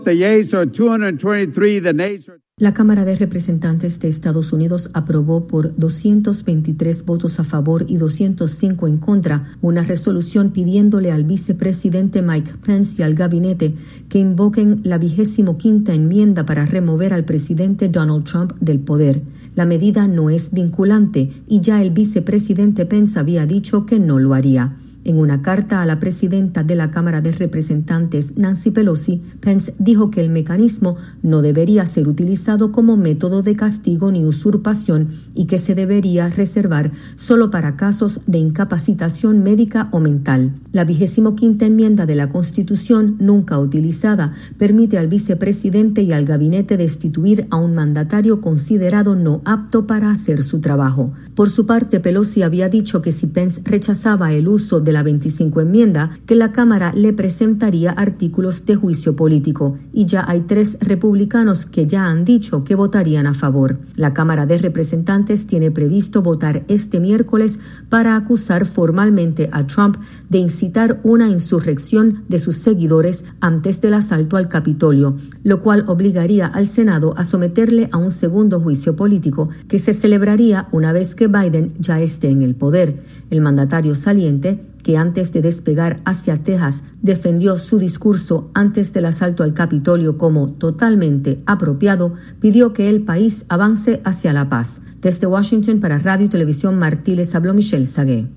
The yeas are 223, the nays are... La Cámara de Representantes de Estados Unidos aprobó por 223 votos a favor y 205 en contra una resolución pidiéndole al vicepresidente Mike Pence y al gabinete que invoquen la 25ª enmienda para remover al presidente Donald Trump del poder. La medida no es vinculante y ya el vicepresidente Pence había dicho que no lo haría. En una carta a la presidenta de la Cámara de Representantes, Nancy Pelosi, Pence dijo que el mecanismo no debería ser utilizado como método de castigo ni usurpación y que se debería reservar solo para casos de incapacitación médica o mental. La 25ª enmienda de la Constitución, nunca utilizada, permite al vicepresidente y al gabinete destituir a un mandatario considerado no apto para hacer su trabajo. Por su parte, Pelosi había dicho que si Pence rechazaba el uso de la 25 enmienda, que la Cámara le presentaría artículos de juicio político, y ya hay 3 republicanos que ya han dicho que votarían a favor. La Cámara de Representantes tiene previsto votar este miércoles para acusar formalmente a Trump de incitar una insurrección de sus seguidores antes del asalto al Capitolio, lo cual obligaría al Senado a someterle a un segundo juicio político que se celebraría una vez que Biden ya esté en el poder. El mandatario saliente, que antes de despegar hacia Texas defendió su discurso antes del asalto al Capitolio como totalmente apropiado, pidió que el país avance hacia la paz. Desde Washington para Radio y Televisión Martí les habló Michelle Sagué.